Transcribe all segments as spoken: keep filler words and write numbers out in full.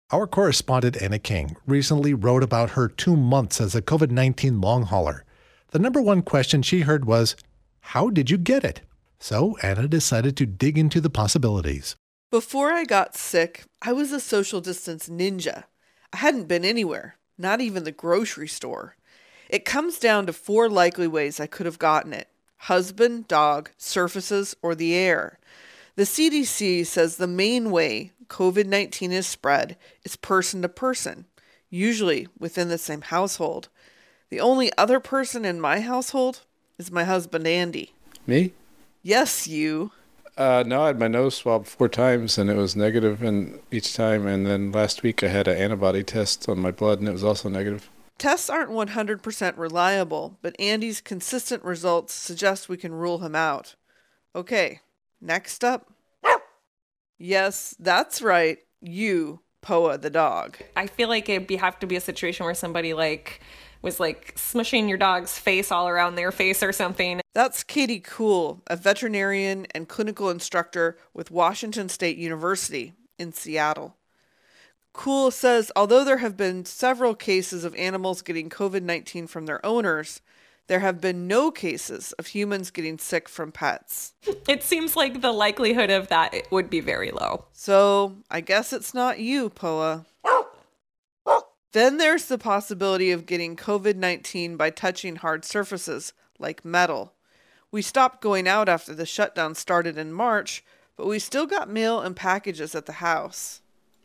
Our correspondent Anna King recently wrote about her two months as a COVID nineteen long hauler. The number one question she heard was, how did you get it? So Anna decided to dig into the possibilities. Before I got sick, I was a social distance ninja. I hadn't been anywhere, not even the grocery store. It comes down to four likely ways I could have gotten it: husband, dog, surfaces, or the air. The C D C says the main way COVID nineteen is spread is person to person, usually within the same household. The only other person in my household is my husband, Andy. Me? Yes, you. Uh, no, I had my nose swabbed four times and it was negative and each time. And then last week I had an antibody test on my blood and it was also negative. Tests aren't one hundred percent reliable, but Andy's consistent results suggest we can rule him out. Okay, next up. Yes, that's right. You, Poa the dog. I feel like it'd be, have to be a situation where somebody like was like smushing your dog's face all around their face or something. That's Katie Kuhl, a veterinarian and clinical instructor with Washington State University in Seattle. Kuhl says although there have been several cases of animals getting COVID nineteen from their owners, there have been no cases of humans getting sick from pets. It seems like the likelihood of that would be very low. So I guess it's not you, Poa. Then there's the possibility of getting COVID nineteen by touching hard surfaces, like metal. We stopped going out after the shutdown started in March, but we still got mail and packages at the house.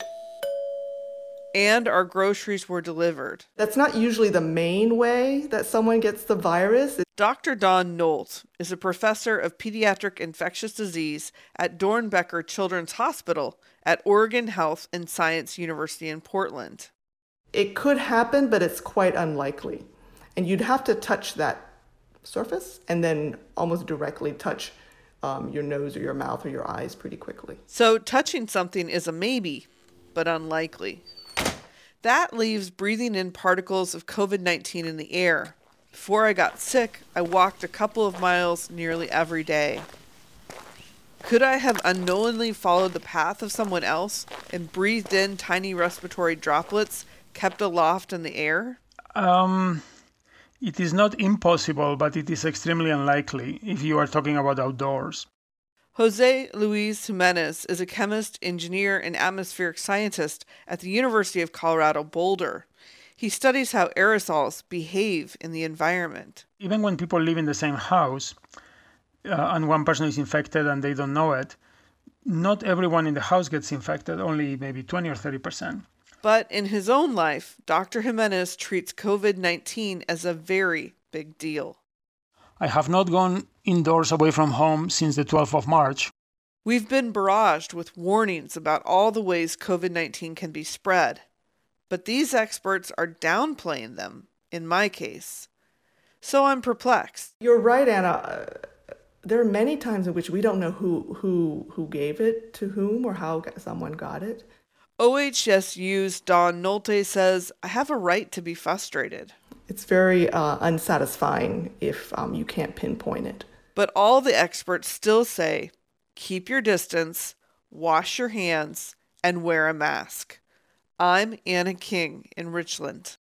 And our groceries were delivered. That's not usually the main way that someone gets the virus. Doctor Don Nolt is a professor of pediatric infectious disease at Dornbecker Children's Hospital at Oregon Health and Science University in Portland. It could happen, but it's quite unlikely. And you'd have to touch that surface and then almost directly touch um, your nose or your mouth or your eyes pretty quickly. So touching something is a maybe, but unlikely. That leaves breathing in particles of COVID nineteen in the air. Before I got sick, I walked a couple of miles nearly every day. Could I have unknowingly followed the path of someone else and breathed in tiny respiratory droplets kept aloft in the air? Um, it is not impossible, but it is extremely unlikely if you are talking about outdoors. Jose Luis Jimenez is a chemist, engineer, and atmospheric scientist at the University of Colorado Boulder. He studies how aerosols behave in the environment. Even when people live in the same house uh, and one person is infected and they don't know it, not everyone in the house gets infected, only maybe twenty or thirty percent. But in his own life, Doctor Jimenez treats COVID nineteen as a very big deal. I have not gone indoors away from home since the twelfth of March. We've been barraged with warnings about all the ways COVID nineteen can be spread. But these experts are downplaying them, in my case. So I'm perplexed. You're right, Anna. Uh, there are many times in which we don't know who, who, who gave it to whom or how someone got it. O H S U's Don Nolte says, I have a right to be frustrated. It's very uh, unsatisfying if um, you can't pinpoint it. But all the experts still say, keep your distance, wash your hands, and wear a mask. I'm Anna King in Richland.